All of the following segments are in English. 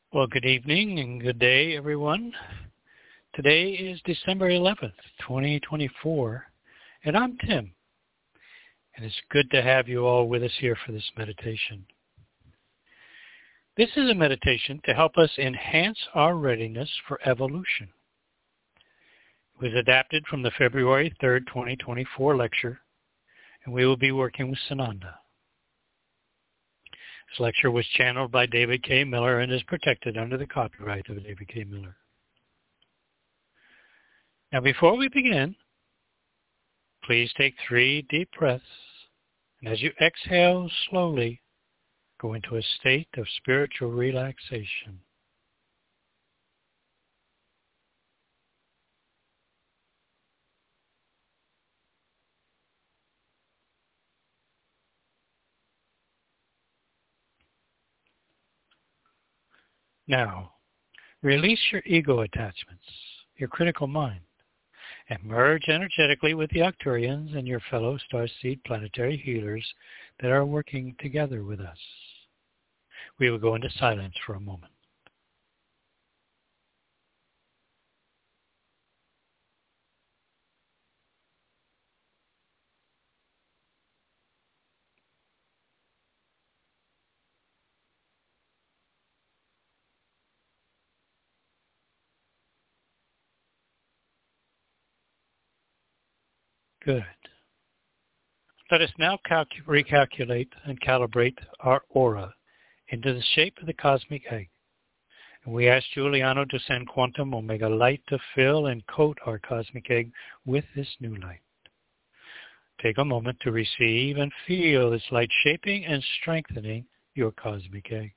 Well, good evening and good day, everyone. Today is December 11th, 2024, and I'm Tim, and it's good to have you all with us here for this meditation. This is a meditation to help us enhance our readiness for evolution. It was adapted from the February 3rd, 2024 lecture, and we will be working with Sananda. This lecture was channeled by David K. Miller and is protected under the copyright of David K. Miller. Now, before we begin, please take 3 deep breaths, and as you exhale slowly, go into a state of spiritual relaxation. Now, release your ego attachments, your critical mind, and merge energetically with the Arcturians and your fellow starseed planetary healers that are working together with us. We will go into silence for a moment. Good. Let us now recalculate and calibrate our aura into the shape of the cosmic egg. And we ask Giuliano to send quantum omega light to fill and coat our cosmic egg with this new light. Take a moment to receive and feel this light shaping and strengthening your cosmic egg.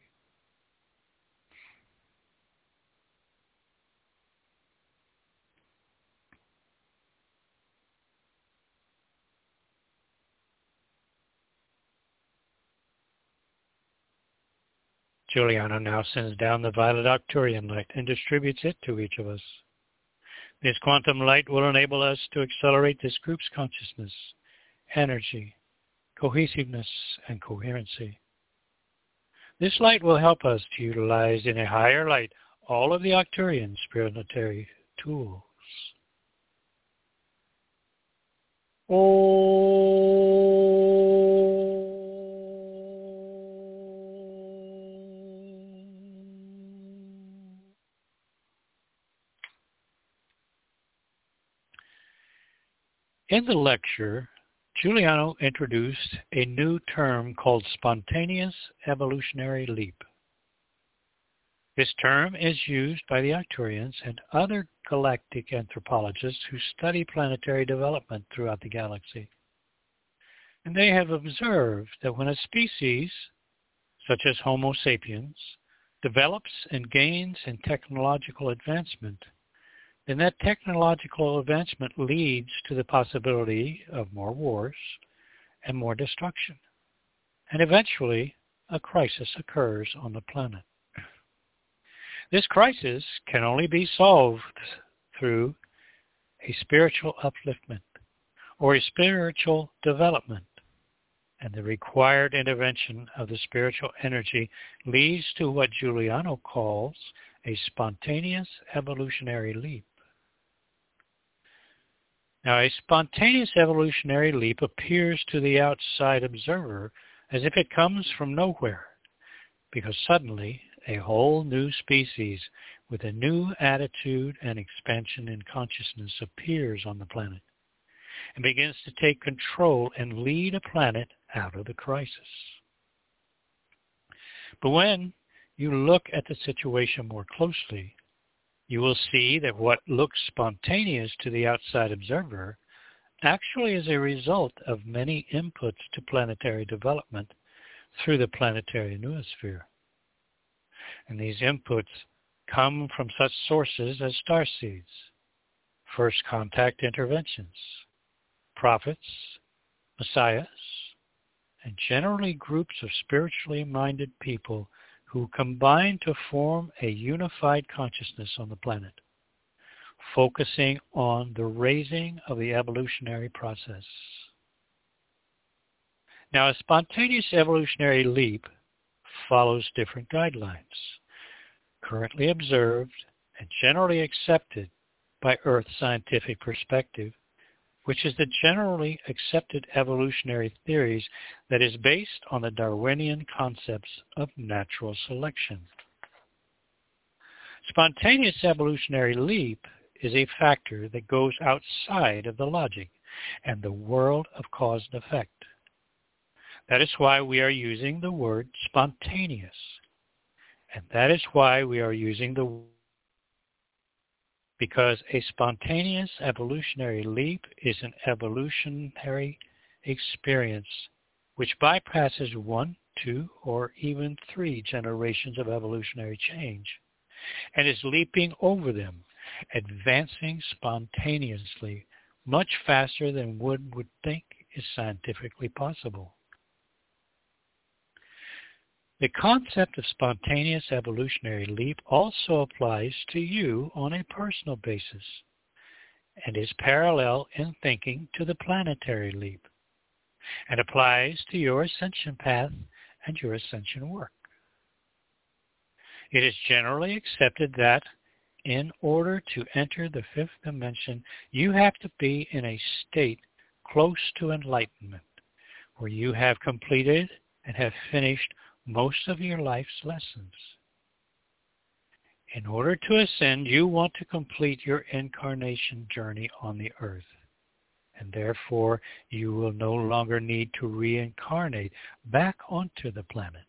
Giuliano now sends down the violet Arcturian light and distributes it to each of us. This quantum light will enable us to accelerate this group's consciousness, energy, cohesiveness, and coherency. This light will help us to utilize in a higher light all of the Arcturian spiritual tools. In the lecture, Giuliano introduced a new term called spontaneous evolutionary leap. This term is used by the Arcturians and other galactic anthropologists who study planetary development throughout the galaxy. And they have observed that when a species, such as Homo sapiens, develops and gains in technological advancement, then that technological advancement leads to the possibility of more wars and more destruction. And eventually, a crisis occurs on the planet. This crisis can only be solved through a spiritual upliftment or a spiritual development. And the required intervention of the spiritual energy leads to what Giuliano calls a spontaneous evolutionary leap. Now, a spontaneous evolutionary leap appears to the outside observer as if it comes from nowhere, because suddenly a whole new species with a new attitude and expansion in consciousness appears on the planet and begins to take control and lead a planet out of the crisis. But when you look at the situation more closely, you will see that what looks spontaneous to the outside observer actually is a result of many inputs to planetary development through the planetary noosphere. And these inputs come from such sources as starseeds, first contact interventions, prophets, messiahs, and generally groups of spiritually minded people who combine to form a unified consciousness on the planet, focusing on the raising of the evolutionary process. Now, a spontaneous evolutionary leap follows different guidelines. currently observed and generally accepted by Earth's scientific perspective, which is the generally accepted evolutionary theories that is based on the Darwinian concepts of natural selection. Spontaneous evolutionary leap is a factor that goes outside of the logic and the world of cause and effect. That is why we are using the word spontaneous. And that is why we are using because a spontaneous evolutionary leap is an evolutionary experience which bypasses 1, 2, or even 3 generations of evolutionary change and is leaping over them, advancing spontaneously much faster than one would think is scientifically possible. The concept of spontaneous evolutionary leap also applies to you on a personal basis and is parallel in thinking to the planetary leap and applies to your ascension path and your ascension work. It is generally accepted that in order to enter the fifth dimension, you have to be in a state close to enlightenment, where you have completed and have finished most of your life's lessons. In order to ascend, you want to complete your incarnation journey on the earth, and therefore you will no longer need to reincarnate back onto the planet.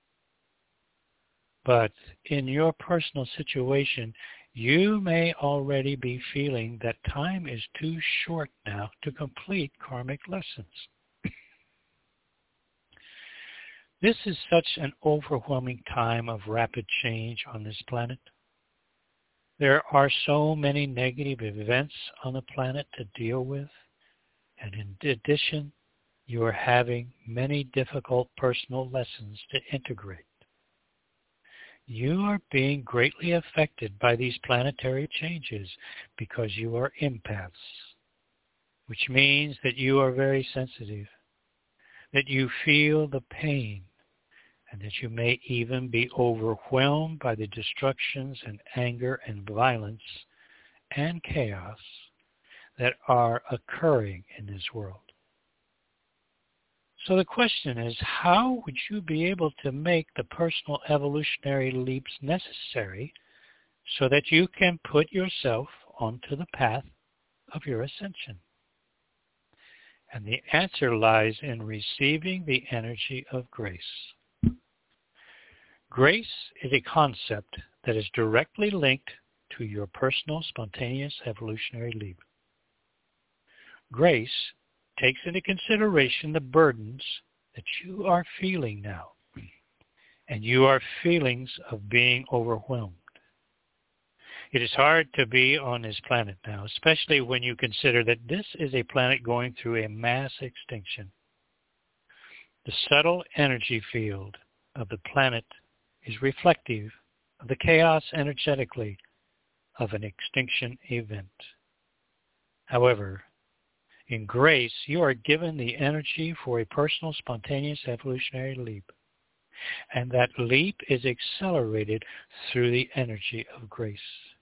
But in your personal situation, you may already be feeling that time is too short now to complete karmic lessons. This is such an overwhelming time of rapid change on this planet. There are so many negative events on the planet to deal with, and in addition, you are having many difficult personal lessons to integrate. You are being greatly affected by these planetary changes because you are empaths, which means that you are very sensitive, that you feel the pain, and that you may even be overwhelmed by the destructions and anger and violence and chaos that are occurring in this world. So the question is, how would you be able to make the personal evolutionary leaps necessary so that you can put yourself onto the path of your ascension? And the answer lies in receiving the energy of grace. Grace is a concept that is directly linked to your personal spontaneous evolutionary leap. Grace takes into consideration the burdens that you are feeling now, and you are feelings of being overwhelmed. It is hard to be on this planet now, especially when you consider that this is a planet going through a mass extinction. The subtle energy field of the planet is reflective of the chaos energetically of an extinction event. However, in grace, you are given the energy for a personal spontaneous evolutionary leap, and that leap is accelerated through the energy of grace.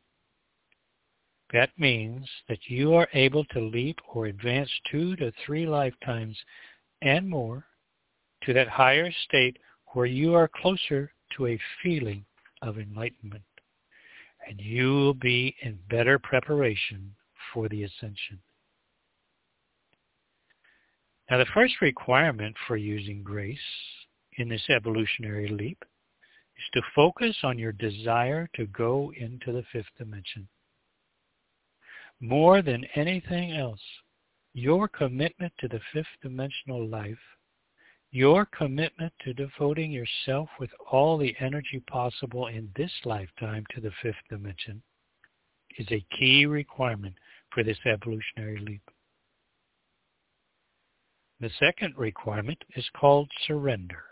That means that you are able to leap or advance 2 to 3 lifetimes and more to that higher state where you are closer to a feeling of enlightenment, and you will be in better preparation for the ascension. Now, the first requirement for using grace in this evolutionary leap is to focus on your desire to go into the fifth dimension. More than anything else, your commitment to the fifth dimensional life, your commitment to devoting yourself with all the energy possible in this lifetime to the fifth dimension, is a key requirement for this evolutionary leap. The second requirement is called surrender.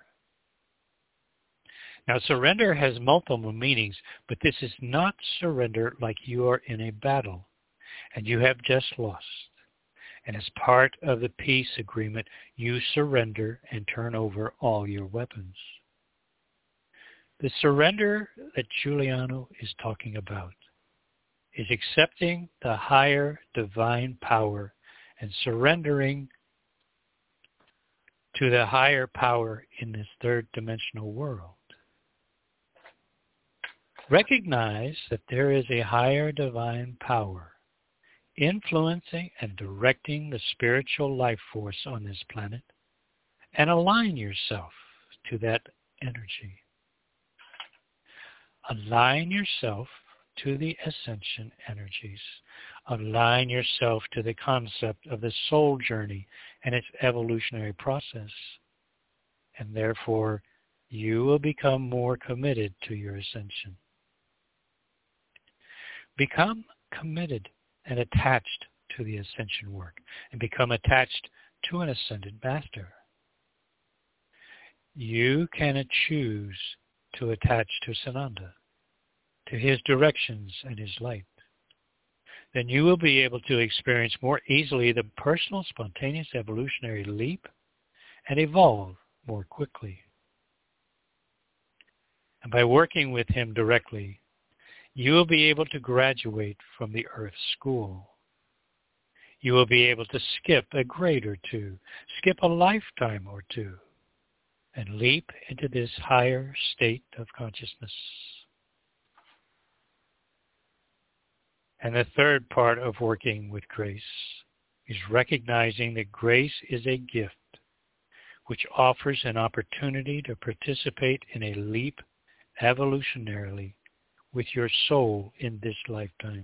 Now, surrender has multiple meanings, but this is not surrender like you are in a battle and you have just lost. And as part of the peace agreement, you surrender and turn over all your weapons. The surrender that Giuliano is talking about is accepting the higher divine power and surrendering to the higher power in this third dimensional world. Recognize that there is a higher divine power influencing and directing the spiritual life force on this planet, and align yourself to that energy. Align yourself to the ascension energies. Align yourself to the concept of the soul journey and its evolutionary process. And therefore, you will become more committed to your ascension. Become committed and attached to the ascension work, and become attached to an ascended master. You can choose to attach to Sananda, to his directions and his light. Then you will be able to experience more easily the personal spontaneous evolutionary leap and evolve more quickly. And by working with him directly, you will be able to graduate from the earth school. You will be able to skip a grade or two, skip a lifetime or two, and leap into this higher state of consciousness. And the third part of working with grace is recognizing that grace is a gift which offers an opportunity to participate in a leap evolutionarily with your soul in this lifetime.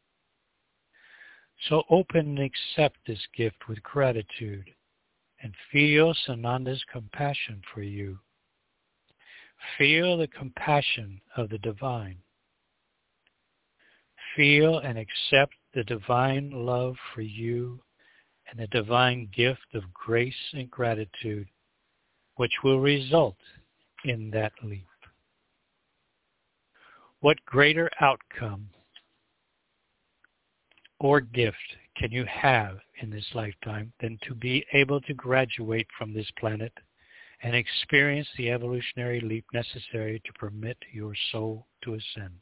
So open and accept this gift with gratitude and feel Sananda's compassion for you. Feel the compassion of the divine. Feel and accept the divine love for you and the divine gift of grace and gratitude, which will result in that leap. What greater outcome or gift can you have in this lifetime than to be able to graduate from this planet and experience the evolutionary leap necessary to permit your soul to ascend?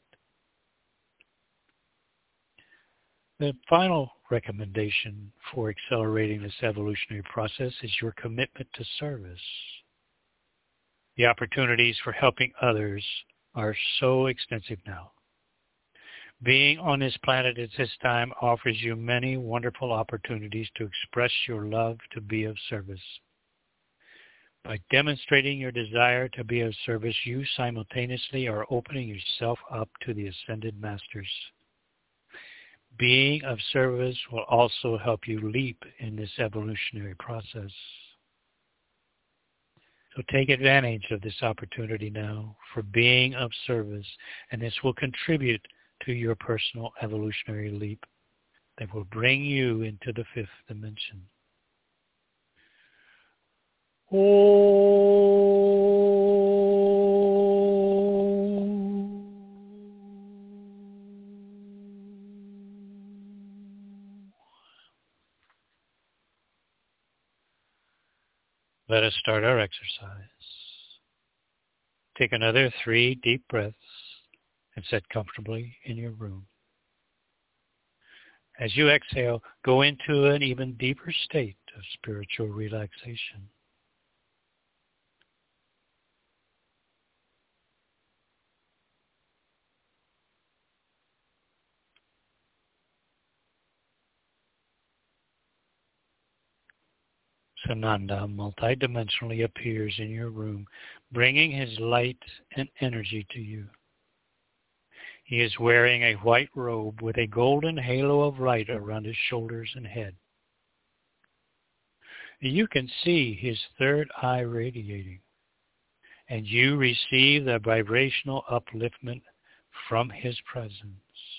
The final recommendation for accelerating this evolutionary process is your commitment to service. The opportunities for helping others are so extensive now. Being on this planet at this time offers you many wonderful opportunities to express your love to be of service. By demonstrating your desire to be of service, you simultaneously are opening yourself up to the ascended masters. Being of service will also help you leap in this evolutionary process. So take advantage of this opportunity now for being of service, and this will contribute to your personal evolutionary leap that will bring you into the fifth dimension. Let us start our exercise. Take another 3 deep breaths and sit comfortably in your room. As you exhale, go into an even deeper state of spiritual relaxation. Sananda multidimensionally appears in your room, bringing his light and energy to you. He is wearing a white robe with a golden halo of light around his shoulders and head. You can see his third eye radiating, and you receive the vibrational upliftment from his presence.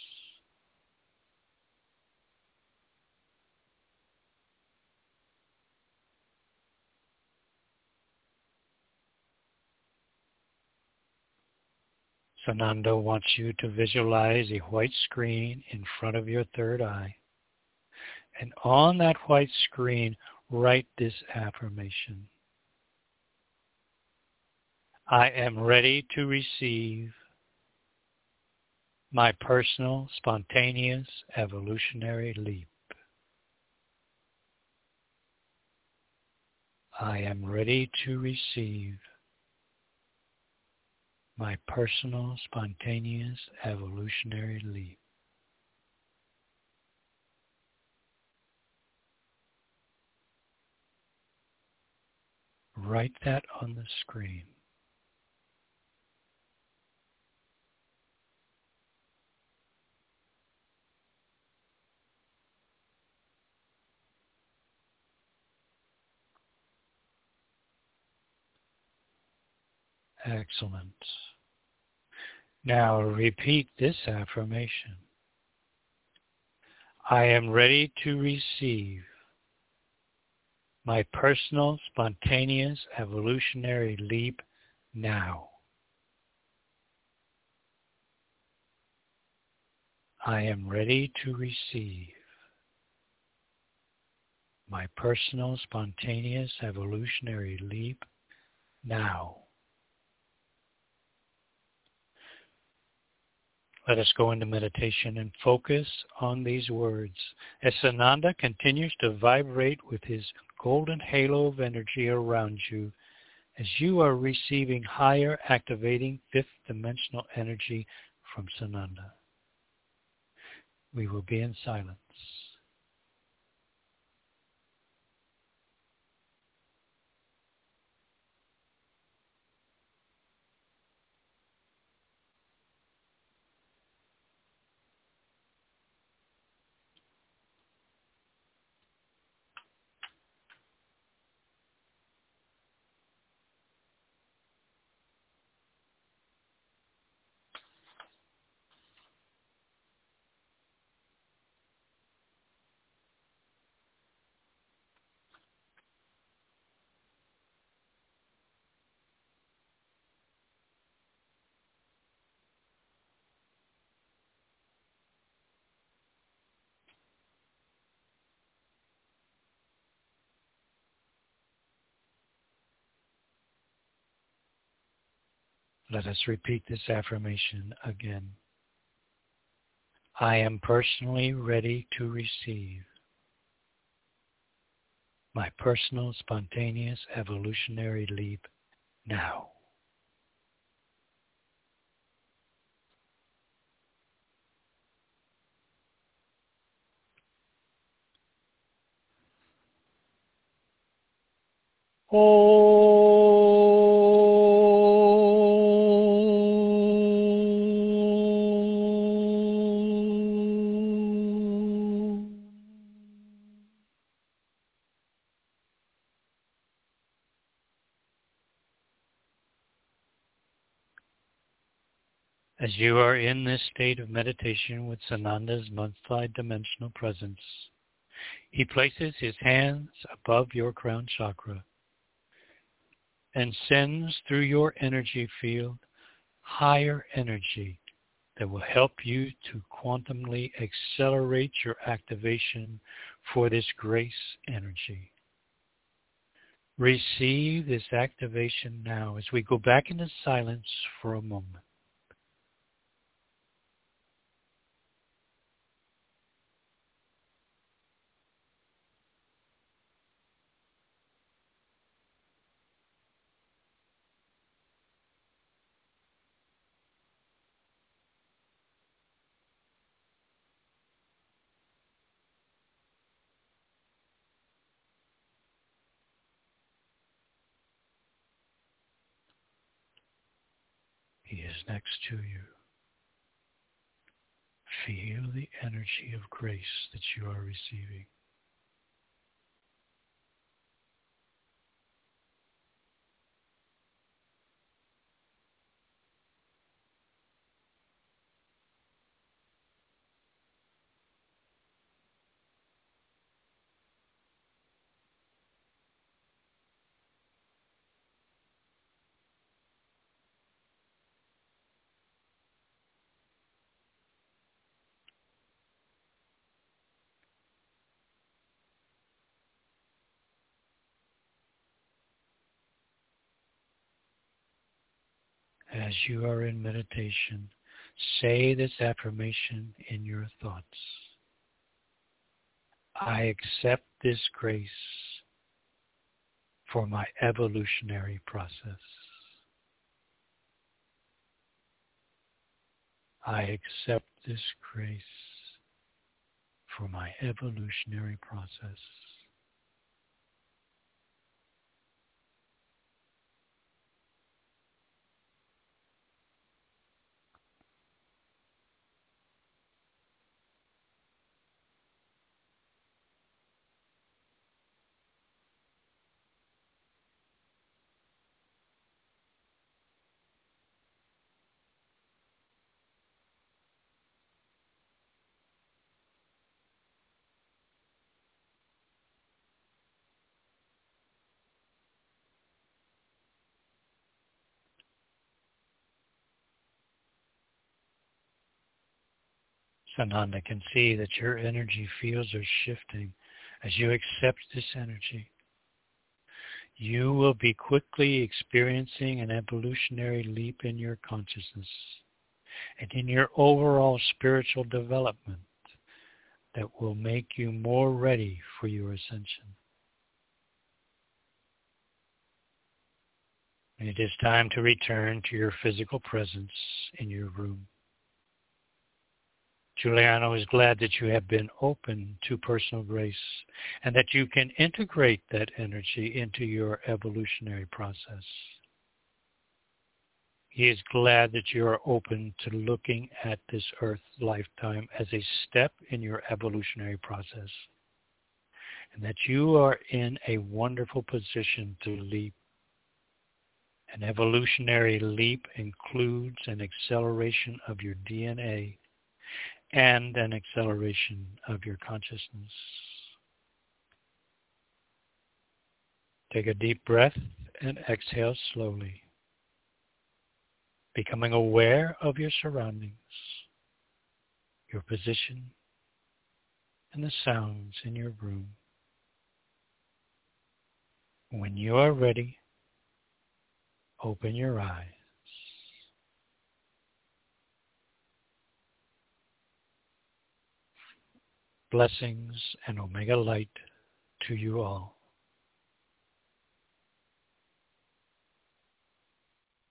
Sananda wants you to visualize a white screen in front of your third eye. And on that white screen, write this affirmation. I am ready to receive my personal, spontaneous, evolutionary leap. I am ready to receive my personal, spontaneous, evolutionary leap. Write that on the screen. Excellent. Now repeat this affirmation. I am ready to receive my personal, spontaneous, evolutionary leap now. I am ready to receive my personal, spontaneous, evolutionary leap now. Let us go into meditation and focus on these words as Sananda continues to vibrate with his golden halo of energy around you as you are receiving higher activating fifth dimensional energy from Sananda. We will be in silence. Let us repeat this affirmation again. I am personally ready to receive my personal, spontaneous, evolutionary leap now. As you are in this state of meditation with Sananda's multi-dimensional presence, he places his hands above your crown chakra and sends through your energy field higher energy that will help you to quantumly accelerate your activation for this grace energy. Receive this activation now as we go back into silence for a moment. He is next to you. Feel the energy of grace that you are receiving. As you are in meditation, say this affirmation in your thoughts. I accept this grace for my evolutionary process. I accept this grace for my evolutionary process. Sananda can see that your energy fields are shifting as you accept this energy. You will be quickly experiencing an evolutionary leap in your consciousness and in your overall spiritual development that will make you more ready for your ascension. It is time to return to your physical presence in your room. Giuliano is glad that you have been open to personal grace and that you can integrate that energy into your evolutionary process. He is glad that you are open to looking at this earth lifetime as a step in your evolutionary process, and that you are in a wonderful position to leap. An evolutionary leap includes an acceleration of your DNA and an acceleration of your consciousness. Take a deep breath and exhale slowly, becoming aware of your surroundings, your position, and the sounds in your room. When you are ready, open your eyes. Blessings and Omega Light to you all.